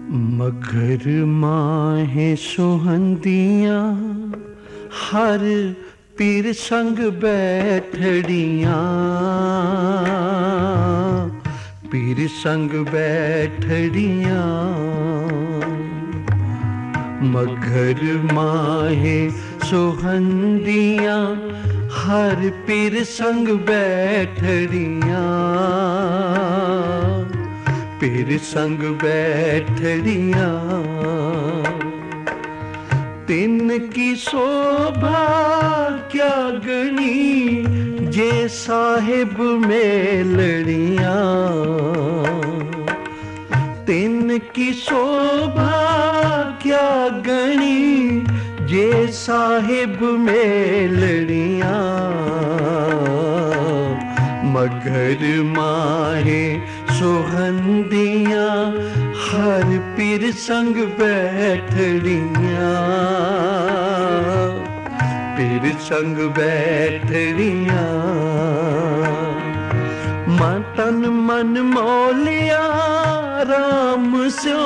मगर माहे सुहंदियां हर पीर संग बैठड़ियां, पीर संग बैठड़ियां। मगर माहे सुहंदियां हर पीर संग बैठड़ियां, पीर संग बैठड़ियां। तिन की शोभा क्या गणी जे साहिब मेलड़ियां, तिन की शोभा क्या गणी जे साहिब मेलड़ियां। मगर माहे सुहंदियां हर पीर संग बैठड़ियां, पीर संग बैठड़ियां। मन तन मन मौलिया राम स्यो,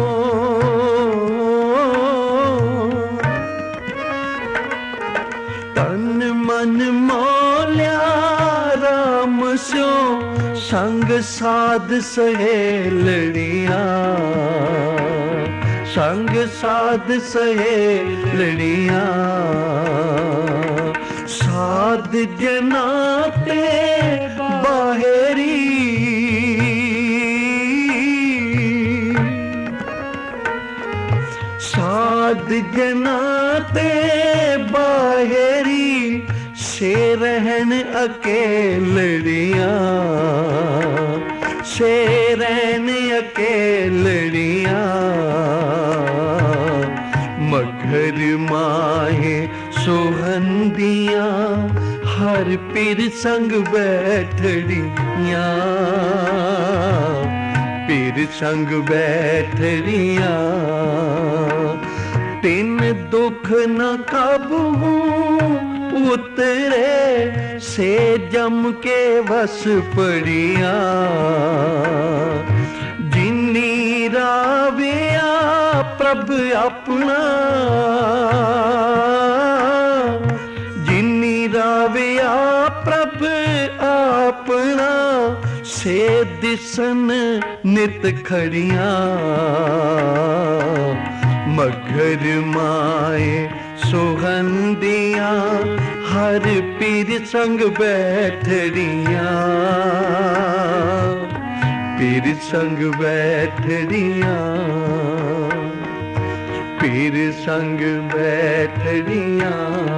तन मन मौलिया राम स्यो संग साध सहेलड़ियां, संग साध सहेलड़ियां। साध जना ते बाहेरी, साध जना ते बाहेरी से रहन अकेलड़ियां, से रहन अकेलड़ियां। मगर माहे सुहंदियां हर पीर संग बैठड़ियां, पीर संग बैठड़ियां। तिन दुख न काबू उतरे से जम के वस पड़िया, जिन्नी राविया प्रभ अपना, जिन्नी राविया प्रभ अपना से दिसन नित खड़िया। मगर माए सुगंधियां हर पीर संग बैठड़ियां, पीर संग बैठड़ियां, पीर संग बैठड़ियां।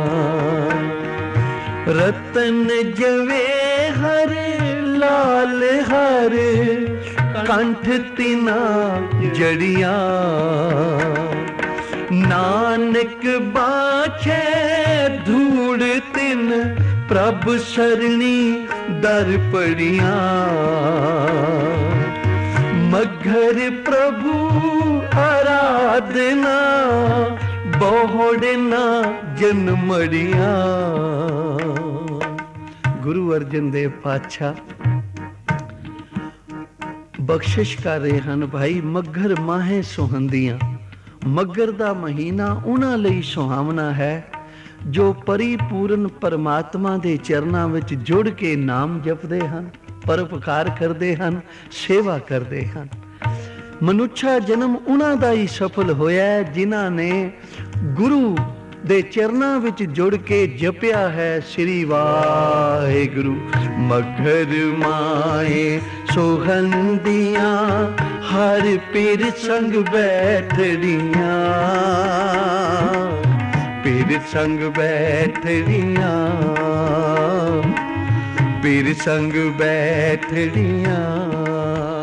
रतन जवे हर लाल हर कंठ तिना जड़िया, नानक बाछे धूड़ तिन प्रभ सरणी दर पड़िया। मगर प्रभु आराधना बहुड़ना जन्मड़िया। गुरु अर्जन देव पातशाह बख्शिश कर रहे हैं भाई। मगर माहे सुहंदियां, मगर दा महीना उन्हां लई सुहावना है जो परिपूर्ण परमात्मा दे चरनां विच जुड़ के नाम जपदे हन, परोपकार करदे हन, सेवा करदे हन। मनुष्या जन्म उन्हां दा ही सफल होया है जिन्हां ने गुरु दे चरनां विच जुड़ के जपिया है श्री वाहिगुरु। मगर माए सुगंधियां हर पीर संग बैठड़ियां, पीर संग बैठड़ियां, पीर संग बैठड़ियां।